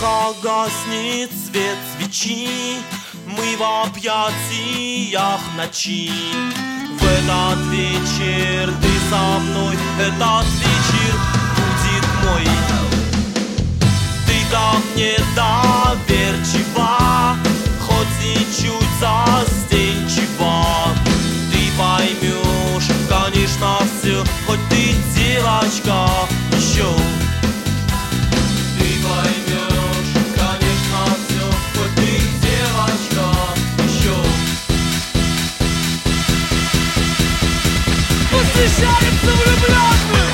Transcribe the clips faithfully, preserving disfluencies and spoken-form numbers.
Тихо гаснет свет свечи, мы в объятиях ночи. В этот вечер ты со мной, этот вечер будет мой. Ты ко мне доверчива, хоть и чуть застенчива. Ты поймешь, конечно, все, хоть ты девочка еще. Ты поймешь, конечно, все, хоть ты девочка еще. Посвящается влюбленным!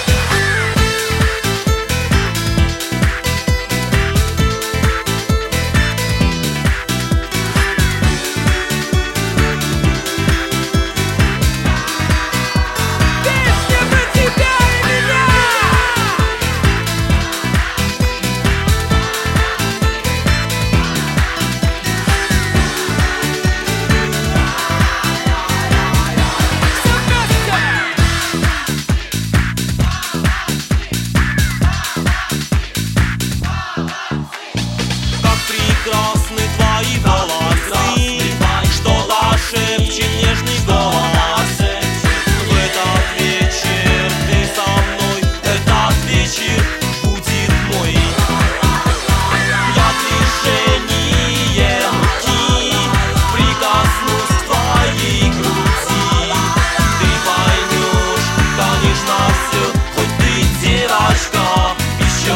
Прекрасны твои волосы, что лошепчет нежный голос. В этот вечер ты со мной, этот вечер будет мой. Я движение руки прикоснусь к твоей груди. Ты поймешь, конечно, все, хоть ты девочка еще.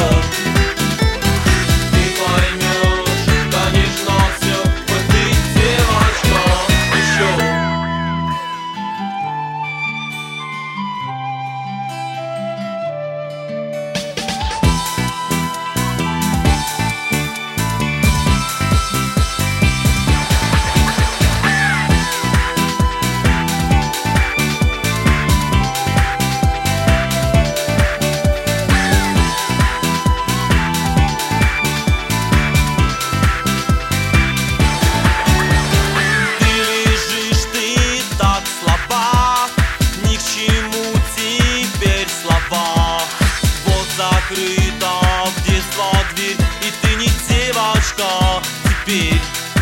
Закрыта в детство дверь, и ты не девочка теперь.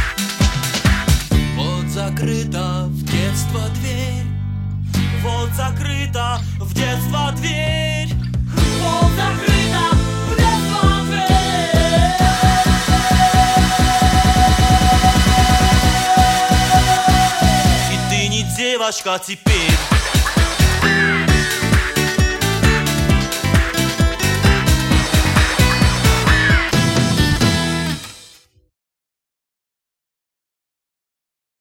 Вот закрыта в детство дверь, вот закрыта в детство дверь, вот закрыта в детство дверь. И ты не девочка теперь.